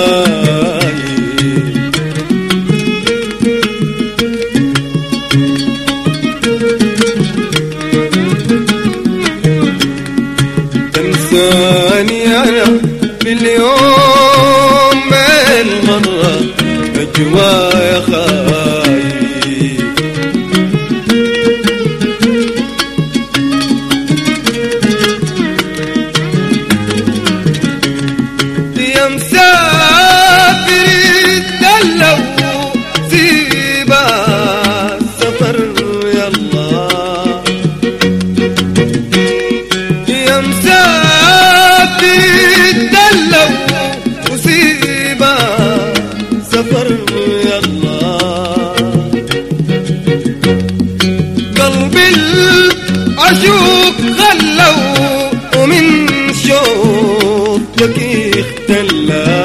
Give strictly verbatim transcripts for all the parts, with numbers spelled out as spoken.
خايف. تنساني أنا باليوم بالمرة جوايا خايف. يا مسافر اتدلوا سيبا السفر يلا، يا مسافر اتدلوا وسيبا سفر يلا. قلبي العشوق خلوا ومن شوقك اختلى،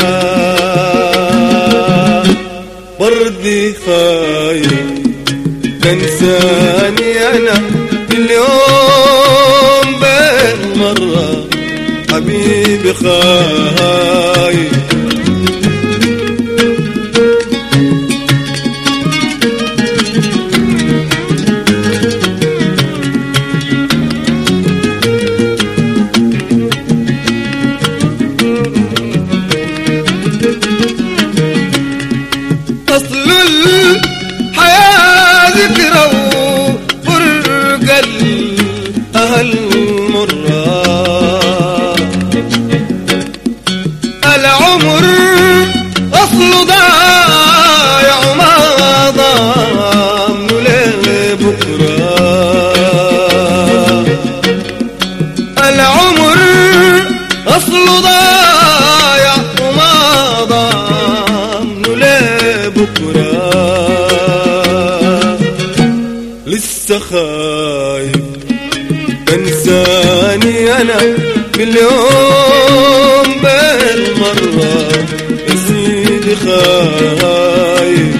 بردي خايف. تنساني انا اليوم بالمرة حبيبي خايف. أصل الحياة ذكرى وفرق الأهل مرة، العمر أصل ضايع وما ضامن لبكرة، العمر أصل ضايع وما ضامن لبكرة. لسه خايف. تنساني أنا باليوم بالمرة يا سيدي خايف.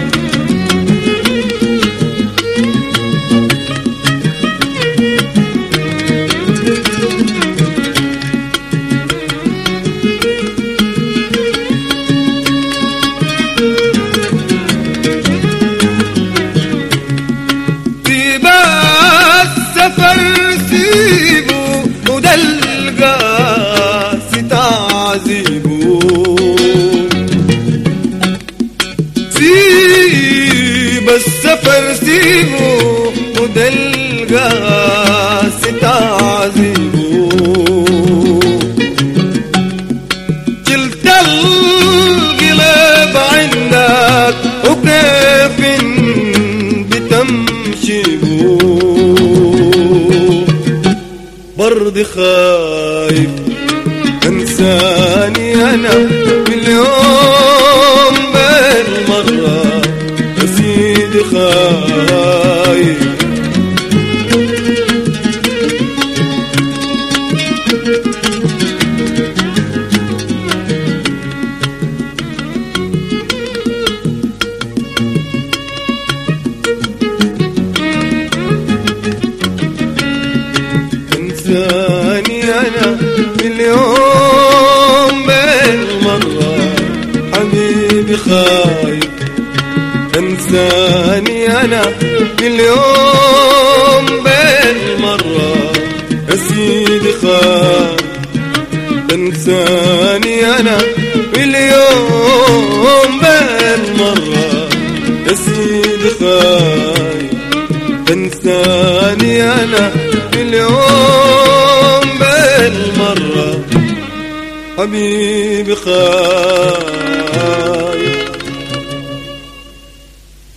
السفر سيبو وده القاس تعذيبو، سيب السفر سيبو وده القاس تعذيبو. جلت القلب عندك وكيف بتمشي بو، برضي خايف. انساني انا باليوم بالمرة يا سيدي خايف. تنساني أنا باليوم بالمرة حبيبي خايف. تنساني أنا باليوم بالمرة يا سيدي خايف. تنساني أنا باليوم بالمرة يا سيدي خايف. تنساني أنا باليوم بالمرة حبيبي خايف.